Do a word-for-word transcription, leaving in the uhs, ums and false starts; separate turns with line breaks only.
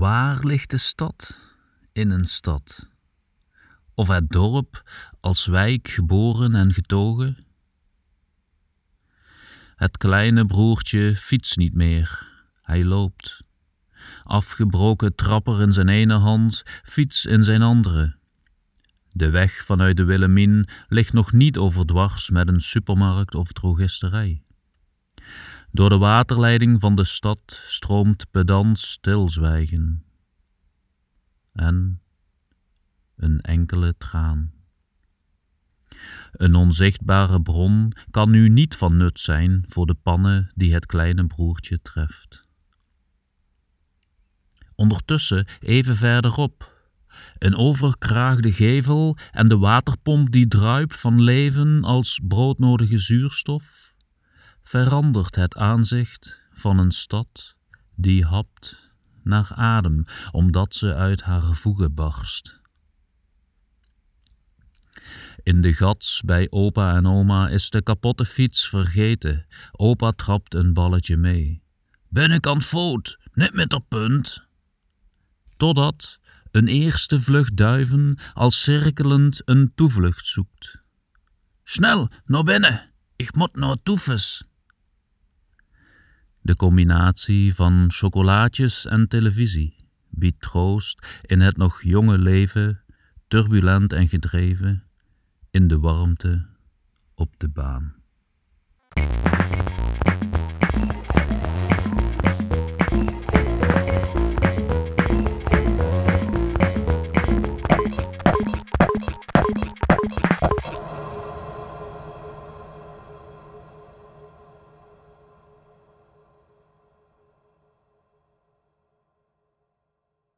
Waar ligt de stad in een stad? Of het dorp als wijk geboren en getogen? Het kleine broertje fietst niet meer, hij loopt. Afgebroken trapper in zijn ene hand, fiets in zijn andere. De weg vanuit de Willemien ligt nog niet overdwars met een supermarkt of drogisterij. Door de waterleiding van de stad stroomt pedant stilzwijgen. En een enkele traan. Een onzichtbare bron kan nu niet van nut zijn voor de pannen die het kleine broertje treft. Ondertussen, even verderop, een overkraagde gevel en de waterpomp die druipt van leven als broodnodige zuurstof, verandert het aanzicht van een stad die hapt naar adem, omdat ze uit haar voegen barst. In de gats bij opa en oma is de kapotte fiets vergeten. Opa trapt een balletje mee. Binnenkant fout, net met dat punt. Totdat een eerste vlucht duiven als cirkelend een toevlucht zoekt. Snel, naar binnen, ik moet naar toefes. De combinatie van chocolaatjes en televisie biedt troost in het nog jonge leven, turbulent en gedreven, in de warmte op de baan.